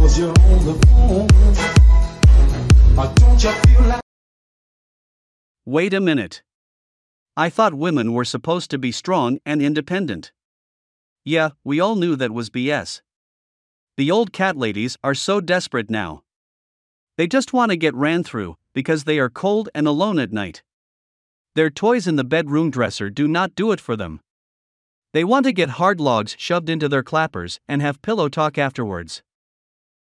'cause you're on the phone. Don't you feel like Wait a minute. I thought women were supposed to be strong and independent. Yeah, we all knew that was BS. The old cat ladies are so desperate now. They just want to get ran through, because they are cold and alone at night. Their toys in the bedroom dresser do not do it for them. They want to get hard logs shoved into their clappers and have pillow talk afterwards.